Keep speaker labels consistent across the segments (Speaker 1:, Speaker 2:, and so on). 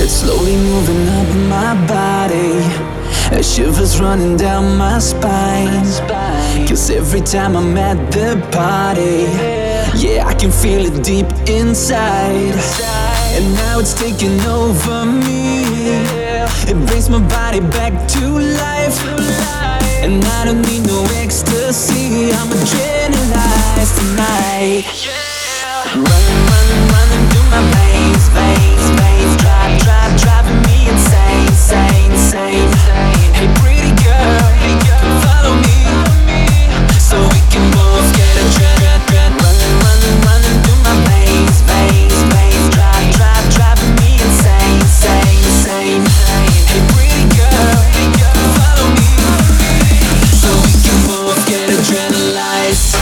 Speaker 1: It's slowly moving up my body, shivers running down my spine. Cause every time I'm at the party, yeah, I can feel it deep inside. And now it's taking over me. It brings my body back to life. And I don't need no ecstasy, I'm adrenalized tonight. Running, running, running through my veins, veins, veins. Driving me insane, insane, insane. Hey pretty girl, come follow me, so we can both get adrenaline. Running, running, running through my veins, veins, veins. Driving me insane, insane, insane. Hey pretty girl, come follow me, so we can both get adrenalized.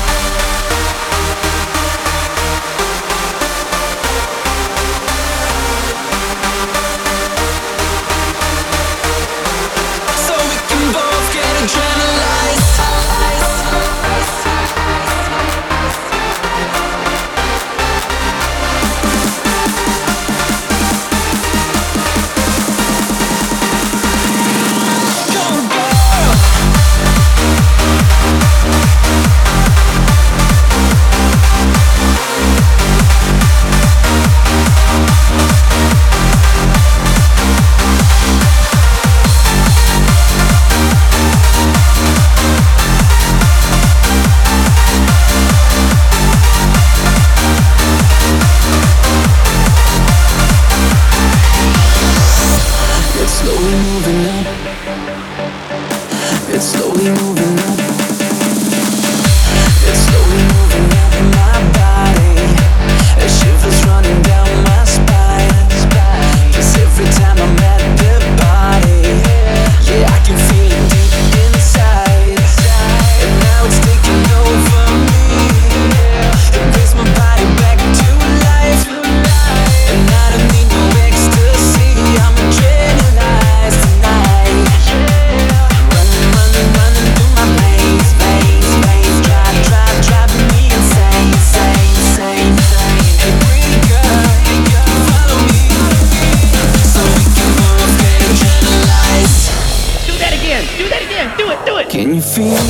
Speaker 1: It's slowly moving up. It's slowly moving up my body. Shivers running down my spine. Cause every time I'm at the party, yeah, I can feel it deep inside. And now it's taking over me. It brings my body back to life. And I don't need no ecstasy, I'm adrenalized tonight. Running through my veins, veins, veins. Driving me insane, insane, insane. Hey pretty girl, follow me, so we can both get adrenalized.
Speaker 2: Do that again, do it,
Speaker 1: Can you feel